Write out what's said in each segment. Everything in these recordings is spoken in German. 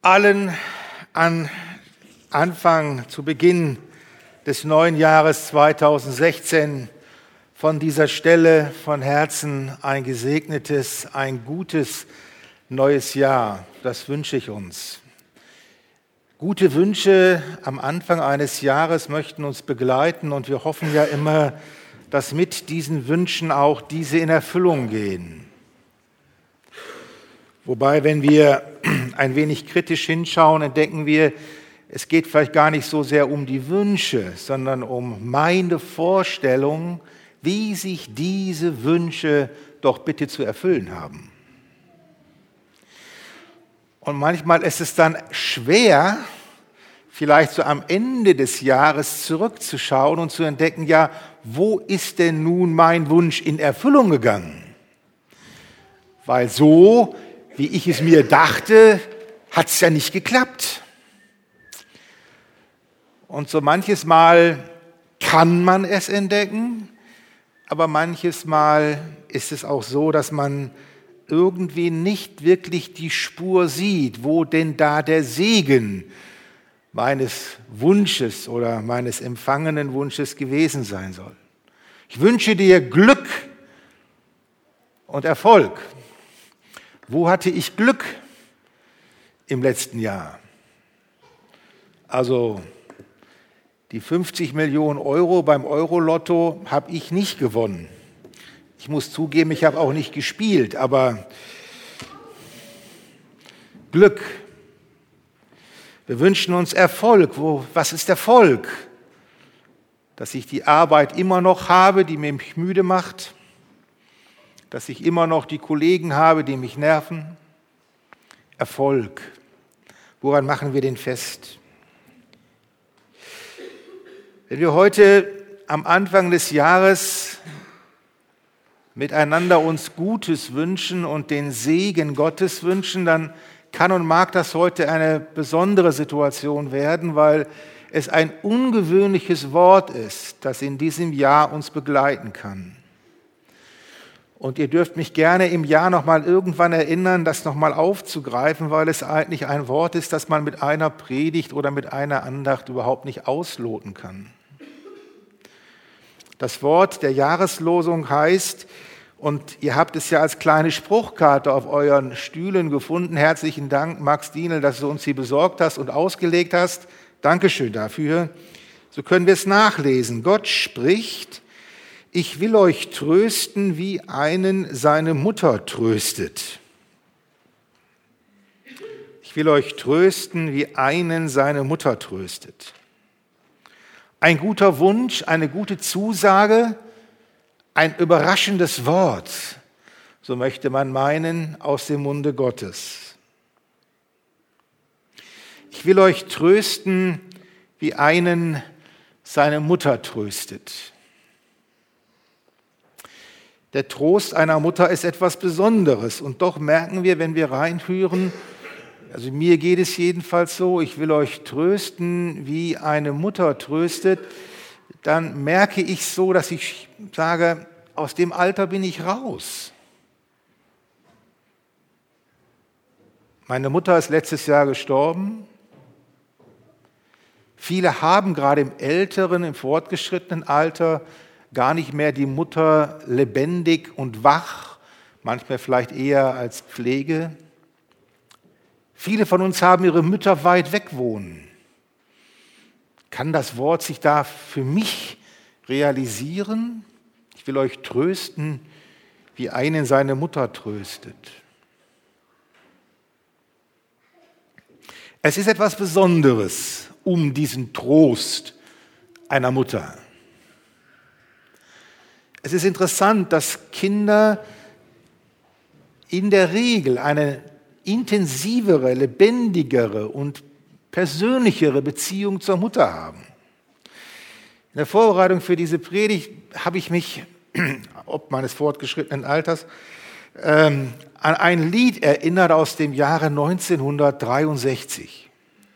allen an zu Beginn des neuen Jahres 2016 von dieser Stelle von Herzen ein gesegnetes, ein gutes neues Jahr. Das wünsche ich uns. Gute Wünsche am Anfang eines Jahres möchten uns begleiten und wir hoffen ja immer, dass mit diesen Wünschen auch diese in Erfüllung gehen. Wobei, wenn wir ein wenig kritisch hinschauen, entdecken wir, es geht vielleicht gar nicht so sehr um die Wünsche, sondern um meine Vorstellung, wie sich diese Wünsche doch bitte zu erfüllen haben. Und manchmal ist es dann schwer, vielleicht so am Ende des Jahres zurückzuschauen und zu entdecken, ja, wo ist denn nun mein Wunsch in Erfüllung gegangen? Weil so, wie ich es mir dachte, hat es ja nicht geklappt. Und so manches Mal kann man es entdecken, aber manches Mal ist es auch so, dass man irgendwie nicht wirklich die Spur sieht, wo denn da der Segen meines Wunsches oder meines empfangenen Wunsches gewesen sein soll. Ich wünsche dir Glück und Erfolg. Wo hatte ich Glück im letzten Jahr? Also die 50 Millionen Euro beim Euro-Lotto habe ich nicht gewonnen. Ich muss zugeben, ich habe auch nicht gespielt, aber Glück. Wir wünschen uns Erfolg. Was ist Erfolg? Dass ich die Arbeit immer noch habe, die mich müde macht. Dass ich immer noch die Kollegen habe, die mich nerven. Erfolg. Woran machen wir den fest? Wenn wir heute am Anfang des Jahres miteinander uns Gutes wünschen und den Segen Gottes wünschen, dann kann und mag das heute eine besondere Situation werden, weil es ein ungewöhnliches Wort ist, das in diesem Jahr uns begleiten kann. Und ihr dürft mich gerne im Jahr nochmal irgendwann erinnern, das nochmal aufzugreifen, weil es eigentlich ein Wort ist, das man mit einer Predigt oder mit einer Andacht überhaupt nicht ausloten kann. Das Wort der Jahreslosung heißt, und ihr habt es ja als kleine Spruchkarte auf euren Stühlen gefunden. Herzlichen Dank, Max Dienel, dass du uns sie besorgt hast und ausgelegt hast. Dankeschön dafür. So können wir es nachlesen. Gott spricht, ich will euch trösten, wie einen seine Mutter tröstet. Ich will euch trösten, wie einen seine Mutter tröstet. Ein guter Wunsch, eine gute Zusage, ein überraschendes Wort, so möchte man meinen, aus dem Munde Gottes. Ich will euch trösten, wie einen seine Mutter tröstet. Der Trost einer Mutter ist etwas Besonderes und doch merken wir, wenn wir reinhören, also mir geht es jedenfalls so, ich will euch trösten, wie eine Mutter tröstet, dann merke ich so, dass ich sage, aus dem Alter bin ich raus. Meine Mutter ist letztes Jahr gestorben. Viele haben gerade im älteren, im fortgeschrittenen Alter gar nicht mehr die Mutter lebendig und wach, manchmal vielleicht eher als Pflege. Viele von uns haben ihre Mütter weit weg wohnen. Kann das Wort sich da für mich realisieren? Ich will euch trösten, wie einen seine Mutter tröstet. Es ist etwas Besonderes um diesen Trost einer Mutter. Es ist interessant, dass Kinder in der Regel eine intensivere, lebendigere und persönlichere Beziehung zur Mutter haben. In der Vorbereitung für diese Predigt habe ich mich, ob meines fortgeschrittenen Alters, an ein Lied erinnert aus dem Jahre 1963.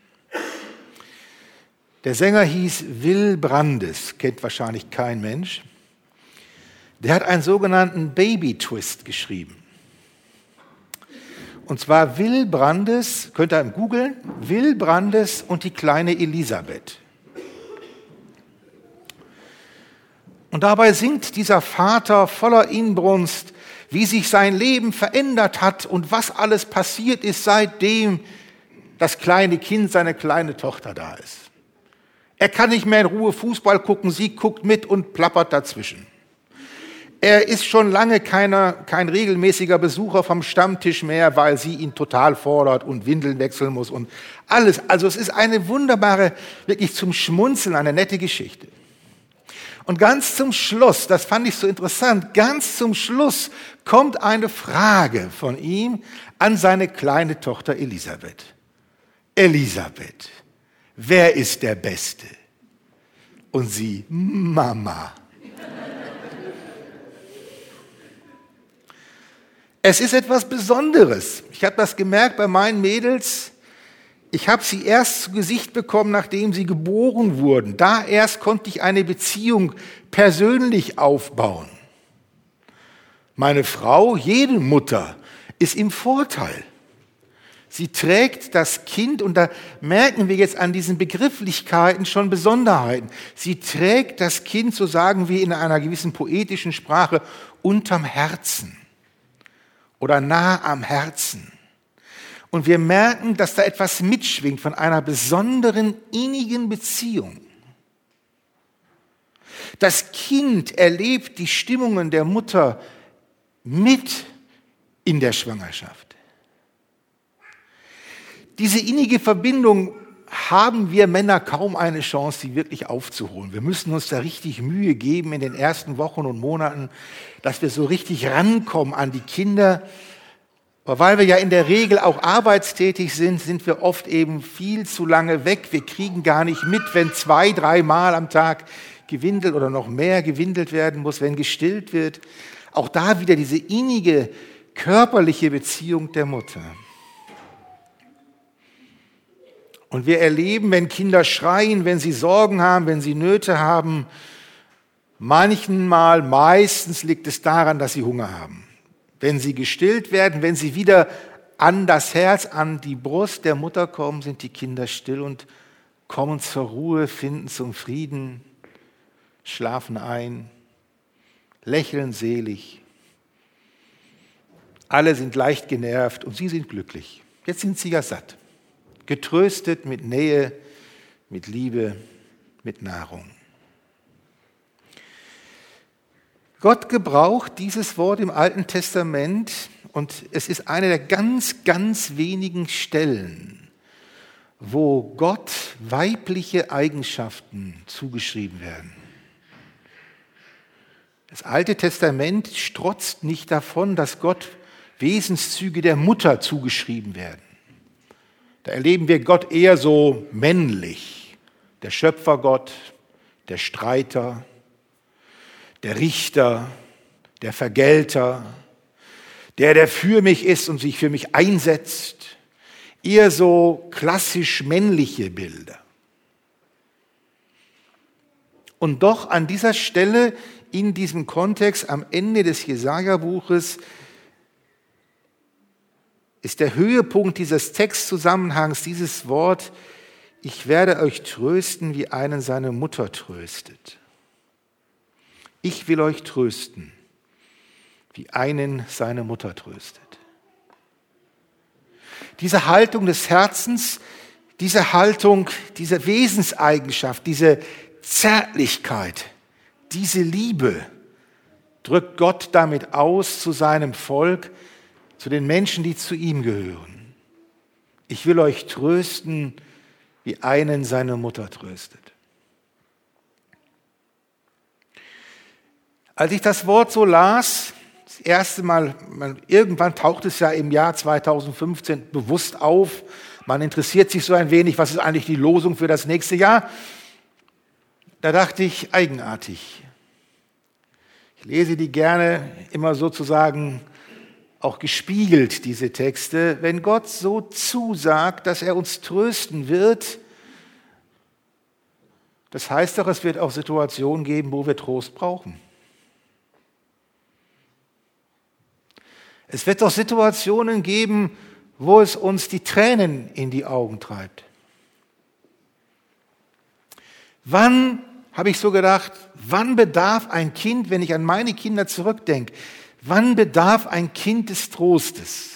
Der Sänger hieß Will Brandes, kennt wahrscheinlich kein Mensch. Der hat einen sogenannten Baby-Twist geschrieben. Und zwar Will Brandes, könnt ihr googeln, Will Brandes und die kleine Elisabeth. Und dabei singt dieser Vater voller Inbrunst, wie sich sein Leben verändert hat und was alles passiert ist, seitdem das kleine Kind, seine kleine Tochter da ist. Er kann nicht mehr in Ruhe Fußball gucken, sie guckt mit und plappert dazwischen. Er ist schon lange kein regelmäßiger Besucher vom Stammtisch mehr, weil sie ihn total fordert und Windeln wechseln muss und alles. Also es ist eine wunderbare, wirklich zum Schmunzeln, eine nette Geschichte. Und ganz zum Schluss, das fand ich so interessant, ganz zum Schluss kommt eine Frage von ihm an seine kleine Tochter Elisabeth. Elisabeth, wer ist der Beste? Und sie, Mama. Es ist etwas Besonderes. Ich habe das gemerkt bei meinen Mädels. Ich habe sie erst zu Gesicht bekommen, nachdem sie geboren wurden. Da erst konnte ich eine Beziehung persönlich aufbauen. Meine Frau, jede Mutter, ist im Vorteil. Sie trägt das Kind, und da merken wir jetzt an diesen Begrifflichkeiten schon Besonderheiten. Sie trägt das Kind, so sagen wir in einer gewissen poetischen Sprache, unterm Herzen oder nah am Herzen. Und wir merken, dass da etwas mitschwingt von einer besonderen, innigen Beziehung. Das Kind erlebt die Stimmungen der Mutter mit in der Schwangerschaft. Diese innige Verbindung haben wir Männer kaum eine Chance, sie wirklich aufzuholen. Wir müssen uns da richtig Mühe geben in den ersten Wochen und Monaten, dass wir so richtig rankommen an die Kinder. Aber weil wir ja in der Regel auch arbeitstätig sind, sind wir oft eben viel zu lange weg. Wir kriegen gar nicht mit, wenn 2-3 Mal am Tag gewindelt oder noch mehr gewindelt werden muss, wenn gestillt wird. Auch da wieder diese innige körperliche Beziehung der Mutter. Und wir erleben, wenn Kinder schreien, wenn sie Sorgen haben, wenn sie Nöte haben, meistens liegt es daran, dass sie Hunger haben. Wenn sie gestillt werden, wenn sie wieder an das Herz, an die Brust der Mutter kommen, sind die Kinder still und kommen zur Ruhe, finden zum Frieden, schlafen ein, lächeln selig. Alle sind leicht genervt und sie sind glücklich. Jetzt sind sie ja satt. Getröstet mit Nähe, mit Liebe, mit Nahrung. Gott gebraucht dieses Wort im Alten Testament und es ist eine der ganz, ganz wenigen Stellen, wo Gott weibliche Eigenschaften zugeschrieben werden. Das Alte Testament strotzt nicht davon, dass Gott Wesenszüge der Mutter zugeschrieben werden. Da erleben wir Gott eher so männlich. Der Schöpfergott, der Streiter, der Richter, der Vergelter, der für mich ist und sich für mich einsetzt. Eher so klassisch männliche Bilder. Und doch an dieser Stelle, in diesem Kontext, am Ende des Jesaja-Buches, ist der Höhepunkt dieses Textzusammenhangs dieses Wort: Ich werde euch trösten, wie einen seine Mutter tröstet. Ich will euch trösten, wie einen seine Mutter tröstet. Diese Haltung des Herzens, diese Haltung, diese Wesenseigenschaft, diese Zärtlichkeit, diese Liebe drückt Gott damit aus zu seinem Volk, zu den Menschen, die zu ihm gehören. Ich will euch trösten, wie einen seine Mutter tröstet. Als ich das Wort so las, das erste Mal, irgendwann taucht es ja im Jahr 2015 bewusst auf, man interessiert sich so ein wenig, was ist eigentlich die Losung für das nächste Jahr? Da dachte ich, eigenartig. Ich lese die gerne immer sozusagen auch gespiegelt, diese Texte. Wenn Gott so zusagt, dass er uns trösten wird, das heißt doch, es wird auch Situationen geben, wo wir Trost brauchen. Es wird doch Situationen geben, wo es uns die Tränen in die Augen treibt. Wann, habe ich so gedacht, wann bedarf ein Kind, wenn ich an meine Kinder zurückdenke, wann bedarf ein Kind des Trostes?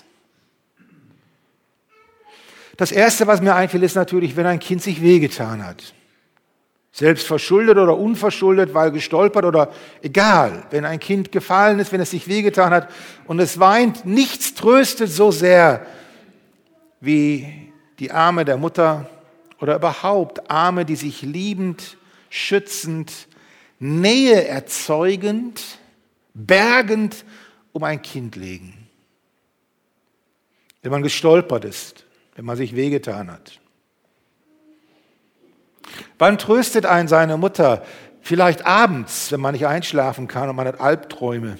Das Erste, was mir einfällt, ist natürlich, wenn ein Kind sich wehgetan hat. Selbst verschuldet oder unverschuldet, weil gestolpert oder egal. Wenn ein Kind gefallen ist, wenn es sich wehgetan hat und es weint, nichts tröstet so sehr wie die Arme der Mutter oder überhaupt Arme, die sich liebend, schützend, Nähe erzeugend, bergend um ein Kind legen. Wenn man gestolpert ist, wenn man sich wehgetan hat. Wann tröstet einen seine Mutter? Vielleicht abends, wenn man nicht einschlafen kann und man hat Albträume.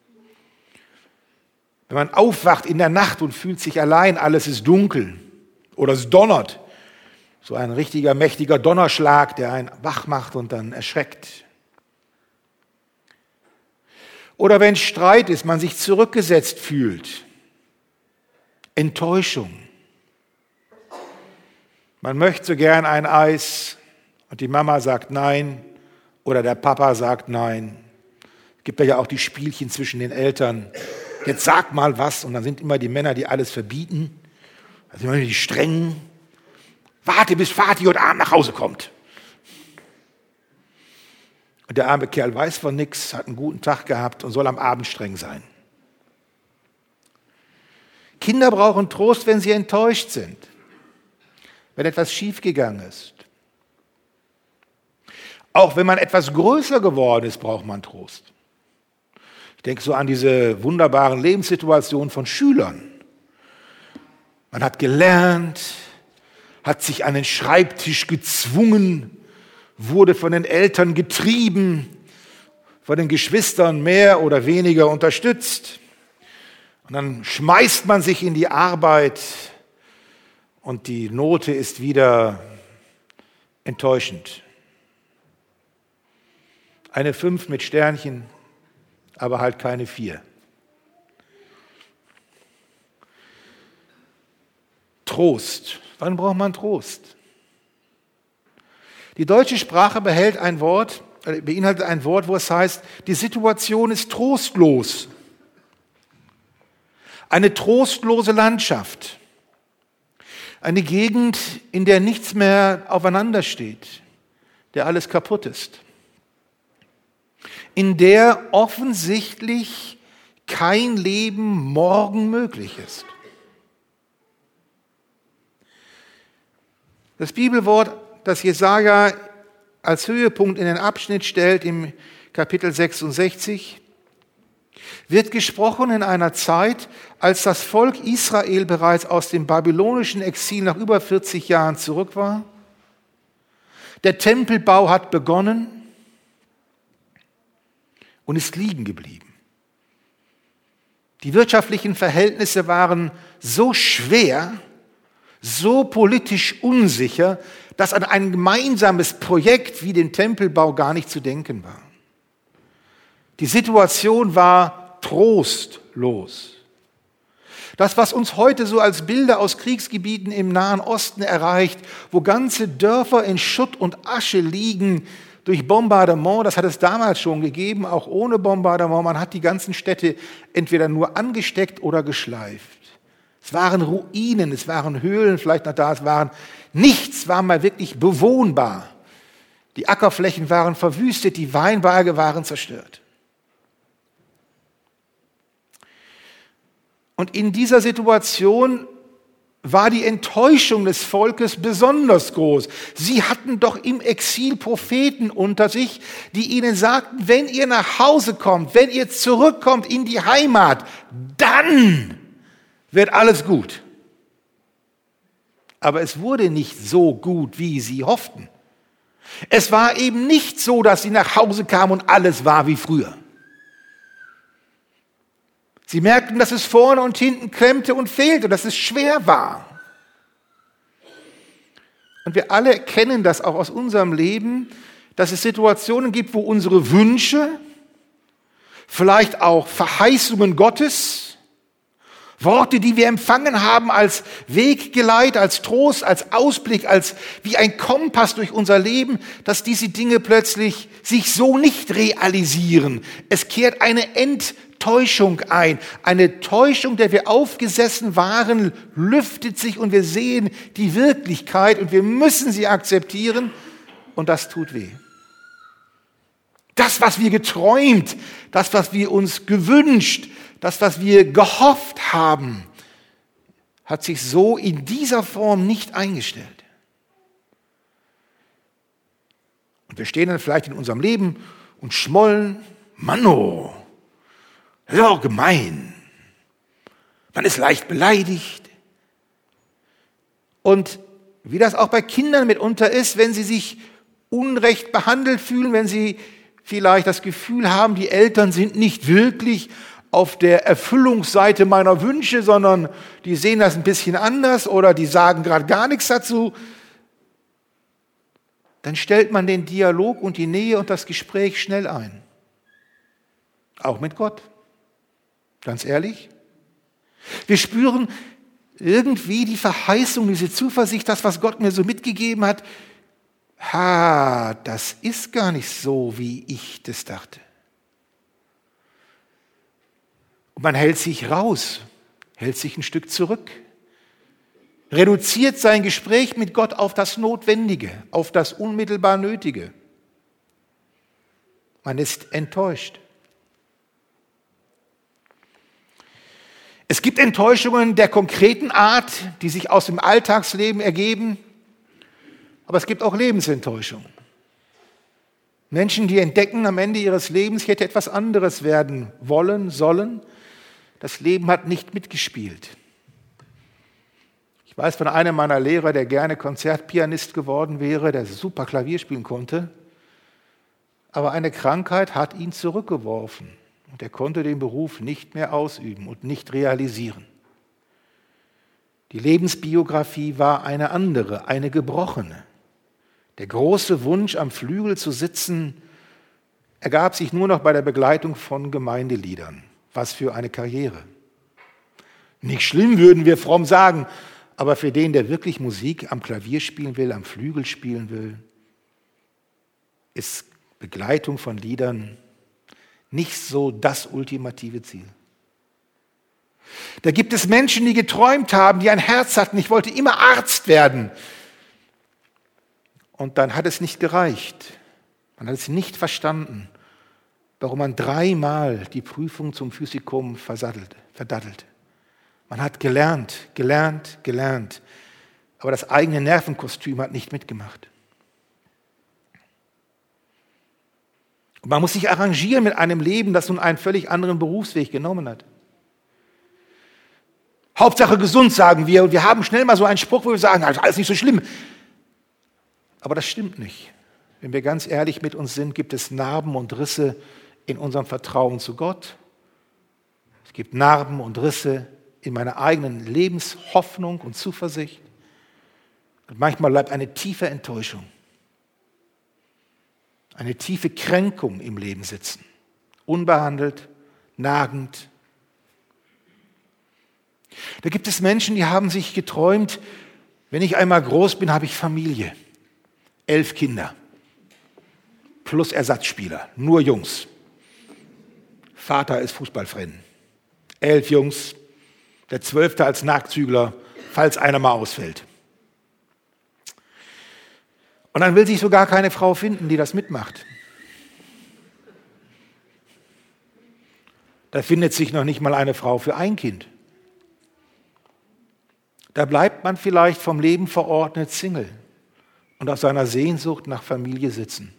Wenn man aufwacht in der Nacht und fühlt sich allein, alles ist dunkel oder es donnert. So ein richtiger, mächtiger Donnerschlag, der einen wach macht und dann erschreckt. Oder wenn Streit ist, man sich zurückgesetzt fühlt. Enttäuschung. Man möchte so gern ein Eis und die Mama sagt nein oder der Papa sagt nein. Es gibt ja auch die Spielchen zwischen den Eltern. Jetzt sag mal was und dann sind immer die Männer, die alles verbieten. Also immer die Strengen. Warte, bis Vati heute Abend nach Hause kommt. Und der arme Kerl weiß von nichts, hat einen guten Tag gehabt und soll am Abend streng sein. Kinder brauchen Trost, wenn sie enttäuscht sind, wenn etwas schiefgegangen ist. Auch wenn man etwas größer geworden ist, braucht man Trost. Ich denke so an diese wunderbaren Lebenssituationen von Schülern. Man hat gelernt, hat sich an den Schreibtisch gezwungen, wurde von den Eltern getrieben, von den Geschwistern mehr oder weniger unterstützt. Und dann schmeißt man sich in die Arbeit und die Note ist wieder enttäuschend. Eine 5 mit Sternchen, aber halt keine 4. Trost. Wann braucht man Trost? Die deutsche Sprache beinhaltet ein Wort, wo es heißt, die Situation ist trostlos. Eine trostlose Landschaft. Eine Gegend, in der nichts mehr aufeinander steht, der alles kaputt ist. In der offensichtlich kein Leben morgen möglich ist. Das Bibelwort, das Jesaja als Höhepunkt in den Abschnitt stellt, im Kapitel 66, wird gesprochen in einer Zeit, als das Volk Israel bereits aus dem babylonischen Exil nach über 40 Jahren zurück war. Der Tempelbau hat begonnen und ist liegen geblieben. Die wirtschaftlichen Verhältnisse waren so schwer, so politisch unsicher, dass an ein gemeinsames Projekt wie den Tempelbau gar nicht zu denken war. Die Situation war trostlos. Das, was uns heute so als Bilder aus Kriegsgebieten im Nahen Osten erreicht, wo ganze Dörfer in Schutt und Asche liegen durch Bombardement, das hat es damals schon gegeben, auch ohne Bombardement. Man hat die ganzen Städte entweder nur angesteckt oder geschleift. Es waren Ruinen, es waren Höhlen, vielleicht noch da, nichts war mal wirklich bewohnbar. Die Ackerflächen waren verwüstet, die Weinberge waren zerstört. Und in dieser Situation war die Enttäuschung des Volkes besonders groß. Sie hatten doch im Exil Propheten unter sich, die ihnen sagten, wenn ihr nach Hause kommt, wenn ihr zurückkommt in die Heimat, dann wird alles gut. Aber es wurde nicht so gut, wie sie hofften. Es war eben nicht so, dass sie nach Hause kamen und alles war wie früher. Sie merkten, dass es vorne und hinten klemmte und fehlte, dass es schwer war. Und wir alle kennen das auch aus unserem Leben, dass es Situationen gibt, wo unsere Wünsche, vielleicht auch Verheißungen Gottes, Worte, die wir empfangen haben als Weggeleit, als Trost, als Ausblick, als wie ein Kompass durch unser Leben, dass diese Dinge plötzlich sich so nicht realisieren. Es kehrt eine Enttäuschung ein. Eine Täuschung, der wir aufgesessen waren, lüftet sich und wir sehen die Wirklichkeit und wir müssen sie akzeptieren und das tut weh. Das, was wir geträumt, das, was wir uns gewünscht, das, was wir gehofft haben, hat sich so in dieser Form nicht eingestellt. Und wir stehen dann vielleicht in unserem Leben und schmollen, Manno, das ist auch gemein. Man ist leicht beleidigt. Und wie das auch bei Kindern mitunter ist, wenn sie sich unrecht behandelt fühlen, wenn sie vielleicht das Gefühl haben, die Eltern sind nicht wirklich auf der Erfüllungsseite meiner Wünsche, sondern die sehen das ein bisschen anders oder die sagen gerade gar nichts dazu, dann stellt man den Dialog und die Nähe und das Gespräch schnell ein. Auch mit Gott. Ganz ehrlich. Wir spüren irgendwie die Verheißung, diese Zuversicht, das, was Gott mir so mitgegeben hat. Das ist gar nicht so, wie ich das dachte. Und man hält sich raus, hält sich ein Stück zurück, reduziert sein Gespräch mit Gott auf das Notwendige, auf das unmittelbar Nötige. Man ist enttäuscht. Es gibt Enttäuschungen der konkreten Art, die sich aus dem Alltagsleben ergeben, aber es gibt auch Lebensenttäuschungen. Menschen, die entdecken am Ende ihres Lebens, ich hätte etwas anderes werden wollen, sollen. Das Leben hat nicht mitgespielt. Ich weiß von einem meiner Lehrer, der gerne Konzertpianist geworden wäre, der super Klavier spielen konnte, aber eine Krankheit hat ihn zurückgeworfen und er konnte den Beruf nicht mehr ausüben und nicht realisieren. Die Lebensbiografie war eine andere, eine gebrochene. Der große Wunsch, am Flügel zu sitzen, ergab sich nur noch bei der Begleitung von Gemeindeliedern. Was für eine Karriere. Nicht schlimm, würden wir fromm sagen, aber für den, der wirklich Musik am Klavier spielen will, am Flügel spielen will, ist Begleitung von Liedern nicht so das ultimative Ziel. Da gibt es Menschen, die geträumt haben, die ein Herz hatten, ich wollte immer Arzt werden. Und dann hat es nicht gereicht. Man hat es nicht verstanden, warum man 3-mal die Prüfung zum Physikum verdattelt. Man hat gelernt, aber das eigene Nervenkostüm hat nicht mitgemacht. Und man muss sich arrangieren mit einem Leben, das nun einen völlig anderen Berufsweg genommen hat. Hauptsache gesund, sagen wir, und wir haben schnell mal so einen Spruch, wo wir sagen, das ist alles nicht so schlimm. Aber das stimmt nicht. Wenn wir ganz ehrlich mit uns sind, gibt es Narben und Risse in unserem Vertrauen zu Gott. Es gibt Narben und Risse in meiner eigenen Lebenshoffnung und Zuversicht. Und manchmal bleibt eine tiefe Enttäuschung, eine tiefe Kränkung im Leben sitzen. Unbehandelt, nagend. Da gibt es Menschen, die haben sich geträumt, wenn ich einmal groß bin, habe ich Familie. 11 Kinder. Plus Ersatzspieler, nur Jungs. Vater ist Fußballfan. 11 Jungs, der 12. als Nachzügler, falls einer mal ausfällt. Und dann will sich sogar keine Frau finden, die das mitmacht. Da findet sich noch nicht mal eine Frau für ein Kind. Da bleibt man vielleicht vom Leben verordnet Single und auf seiner Sehnsucht nach Familie sitzen.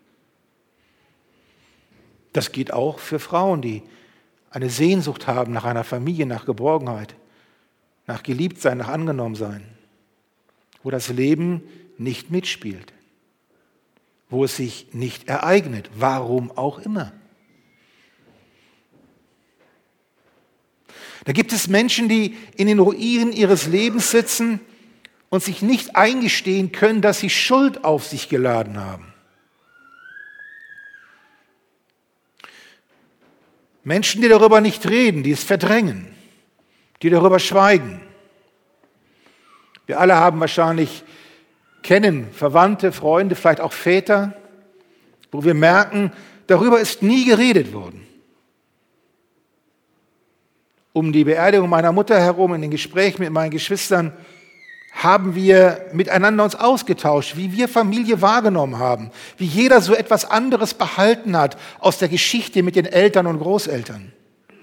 Das geht auch für Frauen, die eine Sehnsucht haben nach einer Familie, nach Geborgenheit, nach Geliebtsein, nach Angenommensein, wo das Leben nicht mitspielt, wo es sich nicht ereignet, warum auch immer. Da gibt es Menschen, die in den Ruinen ihres Lebens sitzen und sich nicht eingestehen können, dass sie Schuld auf sich geladen haben. Menschen, die darüber nicht reden, die es verdrängen, die darüber schweigen. Wir alle haben wahrscheinlich, kennen Verwandte, Freunde, vielleicht auch Väter, wo wir merken, darüber ist nie geredet worden. Um die Beerdigung meiner Mutter herum, in den Gesprächen mit meinen Geschwistern, haben wir miteinander uns ausgetauscht, wie wir Familie wahrgenommen haben, wie jeder so etwas anderes behalten hat aus der Geschichte mit den Eltern und Großeltern.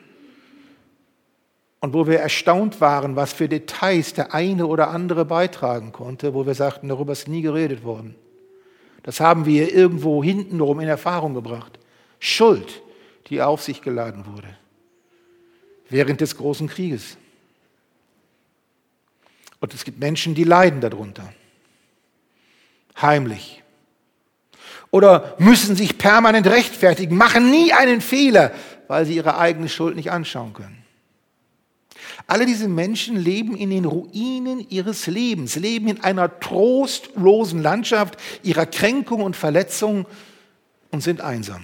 Und wo wir erstaunt waren, was für Details der eine oder andere beitragen konnte, wo wir sagten, darüber ist nie geredet worden. Das haben wir irgendwo hintenrum in Erfahrung gebracht. Schuld, die auf sich geladen wurde. Während des großen Krieges. Und es gibt Menschen, die leiden darunter. Heimlich. Oder müssen sich permanent rechtfertigen, machen nie einen Fehler, weil sie ihre eigene Schuld nicht anschauen können. Alle diese Menschen leben in den Ruinen ihres Lebens, leben in einer trostlosen Landschaft ihrer Kränkung und Verletzung und sind einsam.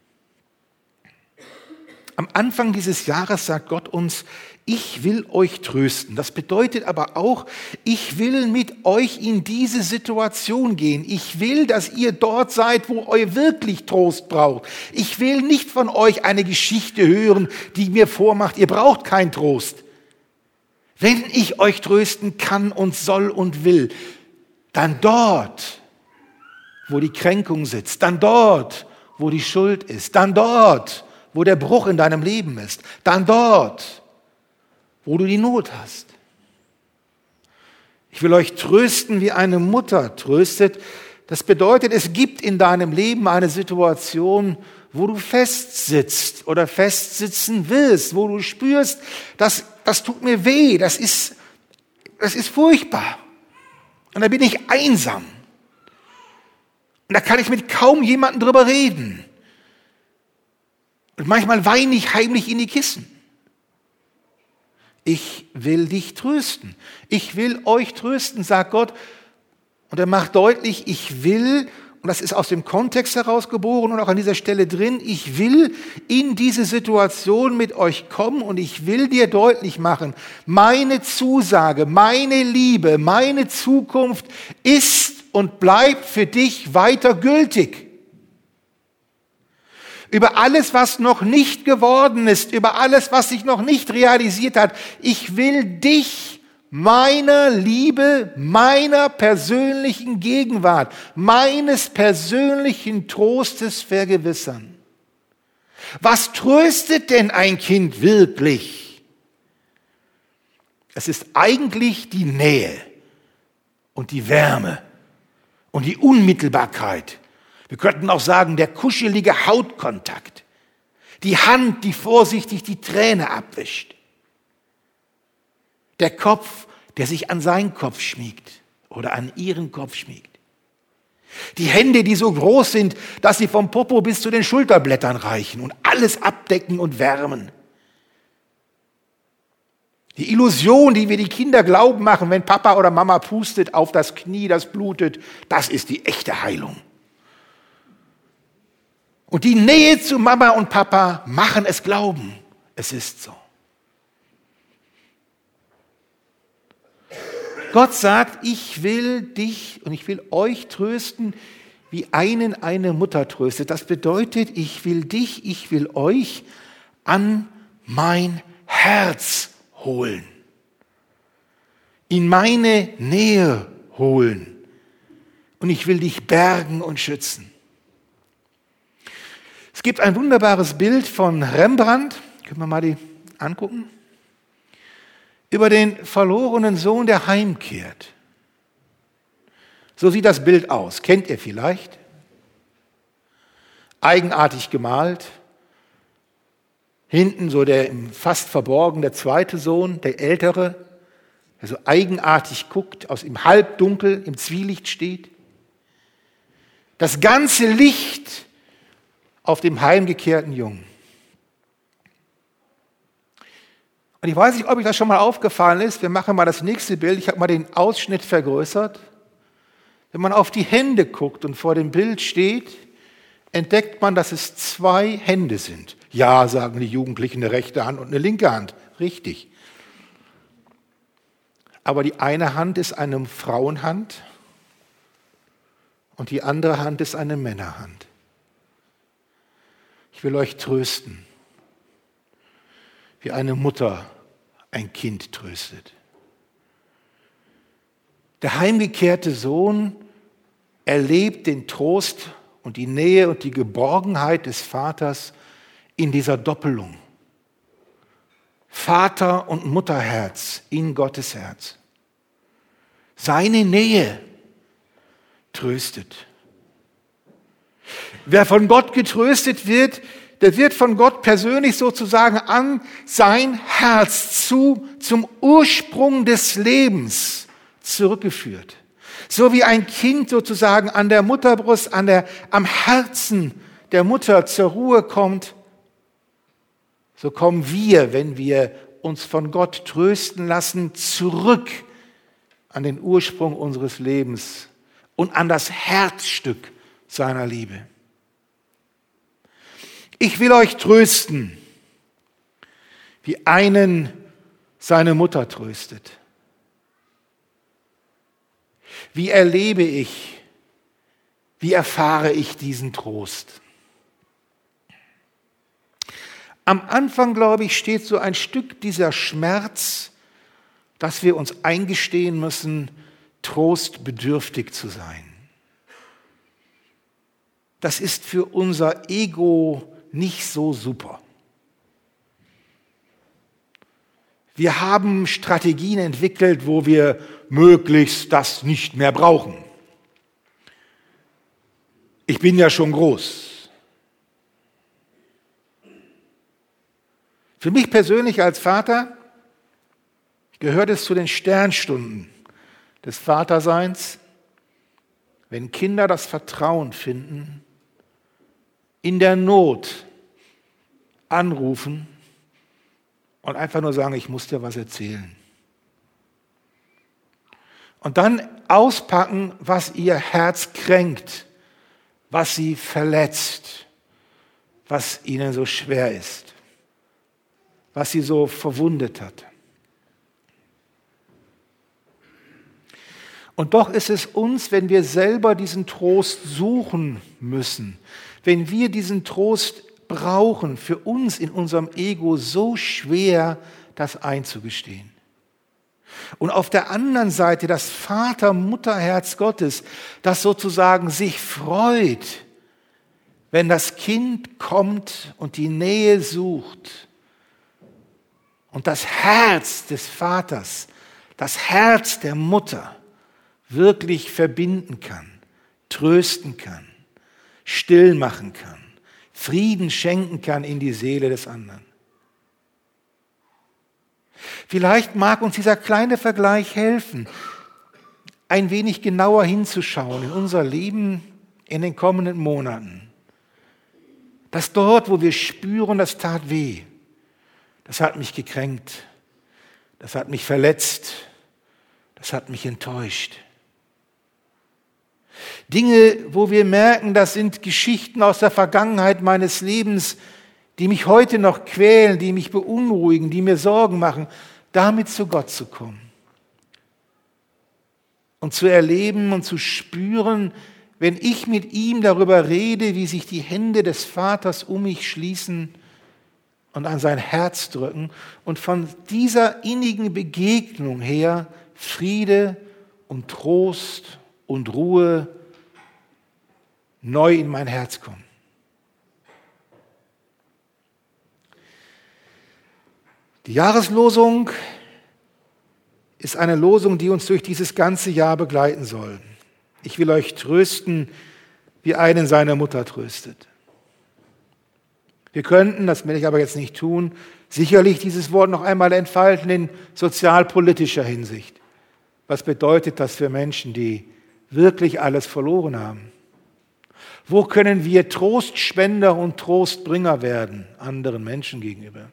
Am Anfang dieses Jahres sagt Gott uns, ich will euch trösten. Das bedeutet aber auch, ich will mit euch in diese Situation gehen. Ich will, dass ihr dort seid, wo ihr wirklich Trost braucht. Ich will nicht von euch eine Geschichte hören, die mir vormacht, ihr braucht keinen Trost. Wenn ich euch trösten kann und soll und will, dann dort, wo die Kränkung sitzt, dann dort, wo die Schuld ist, dann dort, wo der Bruch in deinem Leben ist, dann dort, wo du die Not hast. Ich will euch trösten, wie eine Mutter tröstet. Das bedeutet, es gibt in deinem Leben eine Situation, wo du festsitzt oder festsitzen willst, wo du spürst, das tut mir weh, das ist furchtbar. Und da bin ich einsam. Und da kann ich mit kaum jemandem drüber reden. Und manchmal weine ich heimlich in die Kissen. Ich will dich trösten. Ich will euch trösten, sagt Gott. Und er macht deutlich, ich will, und das ist aus dem Kontext heraus geboren und auch an dieser Stelle drin, ich will in diese Situation mit euch kommen und ich will dir deutlich machen, meine Zusage, meine Liebe, meine Zukunft ist und bleibt für dich weiter gültig. Über alles, was noch nicht geworden ist, über alles, was sich noch nicht realisiert hat. Ich will dich meiner Liebe, meiner persönlichen Gegenwart, meines persönlichen Trostes vergewissern. Was tröstet denn ein Kind wirklich? Es ist eigentlich die Nähe und die Wärme und die Unmittelbarkeit. Wir könnten auch sagen, der kuschelige Hautkontakt, die Hand, die vorsichtig die Träne abwischt, der Kopf, der sich an seinen Kopf schmiegt oder an ihren Kopf schmiegt, die Hände, die so groß sind, dass sie vom Popo bis zu den Schulterblättern reichen und alles abdecken und wärmen. Die Illusion, die wir die Kinder glauben machen, wenn Papa oder Mama pustet auf das Knie, das blutet, das ist die echte Heilung. Und die Nähe zu Mama und Papa machen es glauben. Es ist so. Gott sagt, ich will dich und ich will euch trösten, wie eine Mutter tröstet. Das bedeutet, ich will dich, ich will euch an mein Herz holen. In meine Nähe holen. Und ich will dich bergen und schützen. Es gibt ein wunderbares Bild von Rembrandt, können wir mal die angucken, über den verlorenen Sohn, der heimkehrt. So sieht das Bild aus, kennt ihr vielleicht? Eigenartig gemalt. Hinten so der fast verborgen, der zweite Sohn, der ältere, der so eigenartig guckt, aus im Halbdunkel, im Zwielicht steht. Das ganze Licht auf dem heimgekehrten Jungen. Und ich weiß nicht, ob euch das schon mal aufgefallen ist. Wir machen mal das nächste Bild. Ich habe mal den Ausschnitt vergrößert. Wenn man auf die Hände guckt und vor dem Bild steht, entdeckt man, dass es 2 Hände sind. Ja, sagen die Jugendlichen, eine rechte Hand und eine linke Hand. Richtig. aber die eine Hand ist eine Frauenhand und die andere Hand ist eine Männerhand. Ich will euch trösten, wie eine Mutter ein Kind tröstet. Der heimgekehrte Sohn erlebt den Trost und die Nähe und die Geborgenheit des Vaters in dieser Doppelung. Vater- und Mutterherz in Gottes Herz. Seine Nähe tröstet. Wer von Gott getröstet wird, der wird von Gott persönlich sozusagen an sein Herz zum Ursprung des Lebens zurückgeführt. So wie ein Kind sozusagen an der Mutterbrust, am Herzen der Mutter zur Ruhe kommt, so kommen wir, wenn wir uns von Gott trösten lassen, zurück an den Ursprung unseres Lebens und an das Herzstück seiner Liebe. Ich will euch trösten, wie einen seine Mutter tröstet. Wie erlebe ich, wie erfahre ich diesen Trost? Am Anfang, glaube ich, steht so ein Stück dieser Schmerz, dass wir uns eingestehen müssen, trostbedürftig zu sein. Das ist für unser Ego nicht so super. Wir haben Strategien entwickelt, wo wir möglichst das nicht mehr brauchen. Ich bin ja schon groß. Für mich persönlich als Vater gehört es zu den Sternstunden des Vaterseins, wenn Kinder das Vertrauen finden, in der Not anrufen und einfach nur sagen, ich muss dir was erzählen. Und dann auspacken, was ihr Herz kränkt, was sie verletzt, was ihnen so schwer ist, was sie so verwundet hat. Und doch ist es uns, wenn wir selber diesen Trost suchen müssen, wenn wir diesen Trost brauchen, für uns in unserem Ego so schwer, das einzugestehen. Und auf der anderen Seite das Vater-Mutter-Herz Gottes, das sozusagen sich freut, wenn das Kind kommt und die Nähe sucht und das Herz des Vaters, das Herz der Mutter wirklich verbinden kann, trösten kann, still machen kann, Frieden schenken kann in die Seele des anderen. Vielleicht mag uns dieser kleine Vergleich helfen, ein wenig genauer hinzuschauen in unser Leben in den kommenden Monaten. Dass dort, wo wir spüren, das tat weh, das hat mich gekränkt, das hat mich verletzt, das hat mich enttäuscht. Dinge, wo wir merken, das sind Geschichten aus der Vergangenheit meines Lebens, die mich heute noch quälen, die mich beunruhigen, die mir Sorgen machen, damit zu Gott zu kommen. Und zu erleben und zu spüren, wenn ich mit ihm darüber rede, wie sich die Hände des Vaters um mich schließen und an sein Herz drücken und von dieser innigen Begegnung her Friede und Trost und Ruhe neu in mein Herz kommen. Die Jahreslosung ist eine Losung, die uns durch dieses ganze Jahr begleiten soll. Ich will euch trösten, wie einen seine Mutter tröstet. Wir könnten, das will ich aber jetzt nicht tun, sicherlich dieses Wort noch einmal entfalten in sozialpolitischer Hinsicht. Was bedeutet das für Menschen, die wirklich alles verloren haben? Wo können wir Trostspender und Trostbringer werden anderen Menschen gegenüber?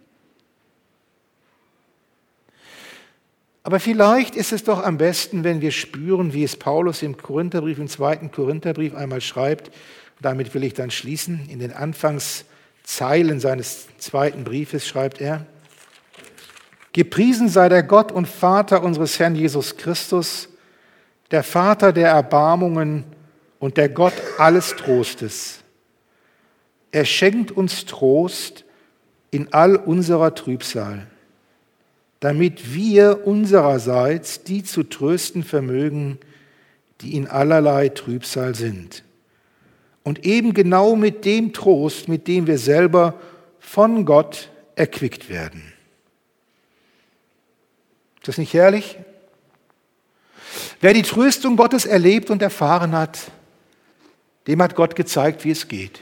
Aber vielleicht ist es doch am besten, wenn wir spüren, wie es Paulus im Korintherbrief, im 2. Korintherbrief einmal schreibt. Damit will ich dann schließen. In den Anfangszeilen seines 2. Briefes schreibt er: Gepriesen sei der Gott und Vater unseres Herrn Jesus Christus, der Vater der Erbarmungen und der Gott alles Trostes. Er schenkt uns Trost in all unserer Trübsal, damit wir unsererseits die zu trösten vermögen, die in allerlei Trübsal sind. Und eben genau mit dem Trost, mit dem wir selber von Gott erquickt werden. Ist das nicht herrlich? Wer die Tröstung Gottes erlebt und erfahren hat, dem hat Gott gezeigt, wie es geht.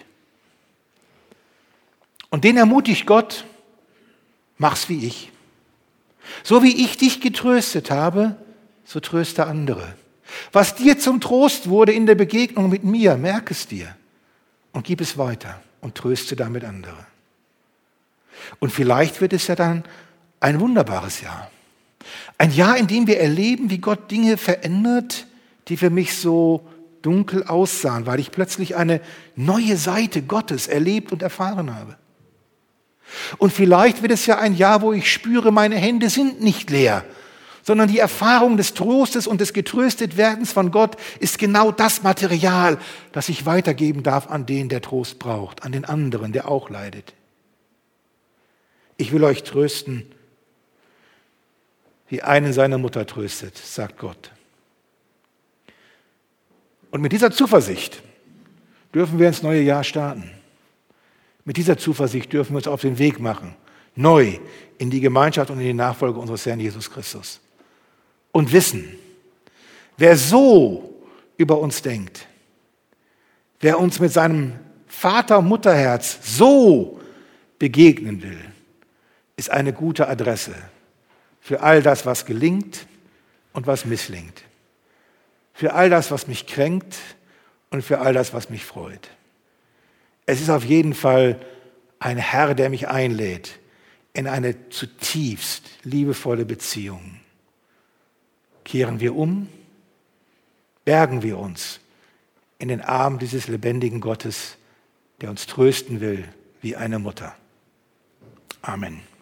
Und den ermutigt Gott, mach's wie ich. So wie ich dich getröstet habe, so tröste andere. Was dir zum Trost wurde in der Begegnung mit mir, merk es dir und gib es weiter und tröste damit andere. Und vielleicht wird es ja dann ein wunderbares Jahr. Ein Jahr, in dem wir erleben, wie Gott Dinge verändert, die für mich so dunkel aussahen, weil ich plötzlich eine neue Seite Gottes erlebt und erfahren habe. Und vielleicht wird es ja ein Jahr, wo ich spüre, meine Hände sind nicht leer, sondern die Erfahrung des Trostes und des Getröstetwerdens von Gott ist genau das Material, das ich weitergeben darf an den, der Trost braucht, an den anderen, der auch leidet. Ich will euch trösten, wie einen seine Mutter tröstet, sagt Gott. Und mit dieser Zuversicht dürfen wir ins neue Jahr starten. Mit dieser Zuversicht dürfen wir uns auf den Weg machen, neu in die Gemeinschaft und in die Nachfolge unseres Herrn Jesus Christus. Und wissen, wer so über uns denkt, wer uns mit seinem Vater-Mutter-Herz so begegnen will, ist eine gute Adresse für all das, was gelingt und was misslingt. Für all das, was mich kränkt und für all das, was mich freut. Es ist auf jeden Fall ein Herr, der mich einlädt in eine zutiefst liebevolle Beziehung. Kehren wir um, bergen wir uns in den Arm dieses lebendigen Gottes, der uns trösten will wie eine Mutter. Amen.